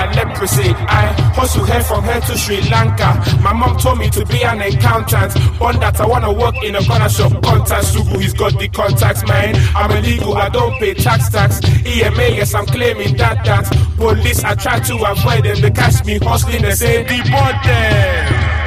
like leprosy. I hustle hair from here to Sri Lanka. My mom told me to be an accountant. On that I wanna work in a corner shop. Contact Sugu, he's got the contacts, man. I'm illegal, I don't pay tax. EMA, yes, I'm claiming that. Police, I try to avoid them. They catch me hustling, they say deport them.